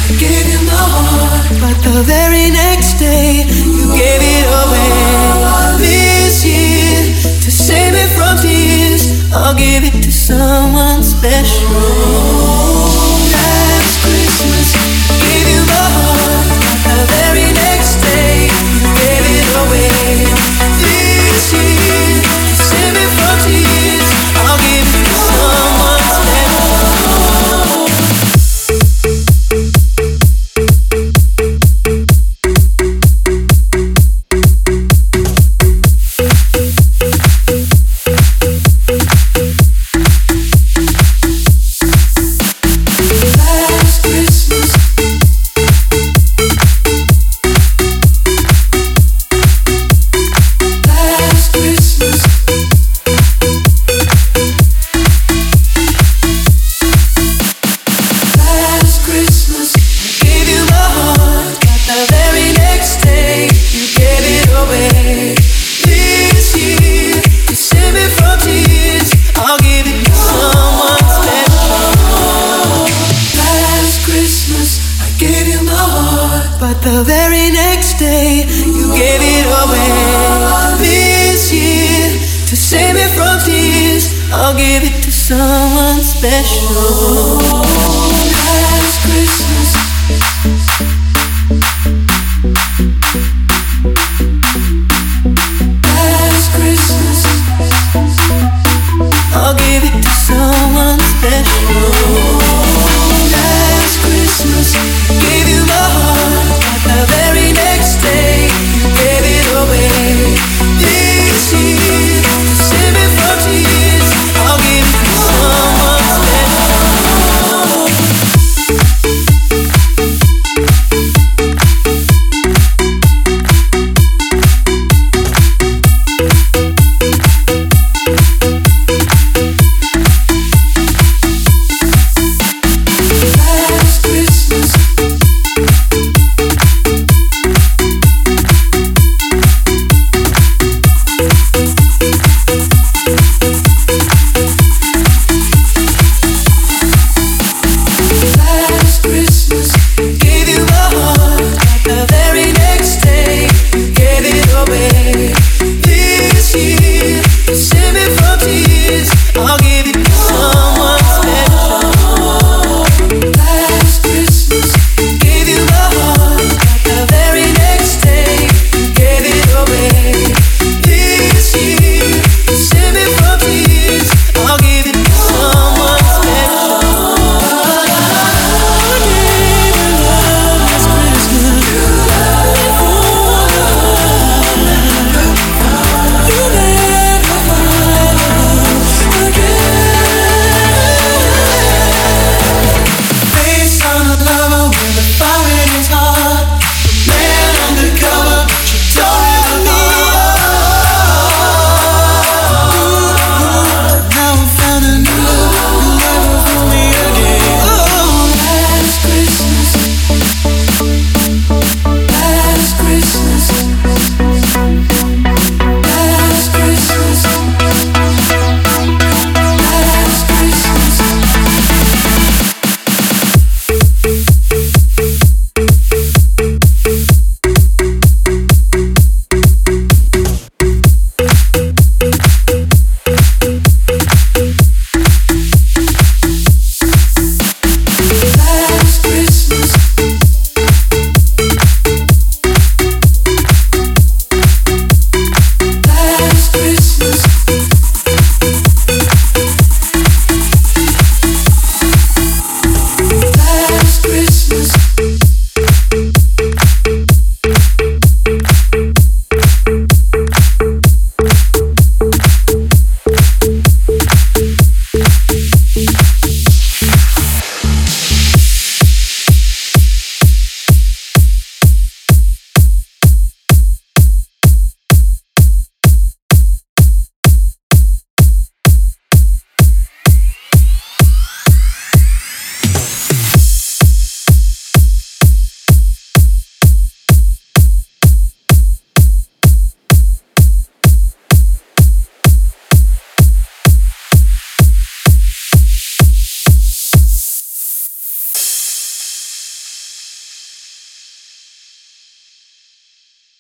gave you my heart, but the very next day you gave it away. This year, to save me from tears, I'll give it to someone special. Last Christmas, gave you my heart, but the very next day you gave it away. This year, to save me from tears, I'll give it to someone special. But the very next day you gave it away. This year, to save me from tears, I'll give it to someone special.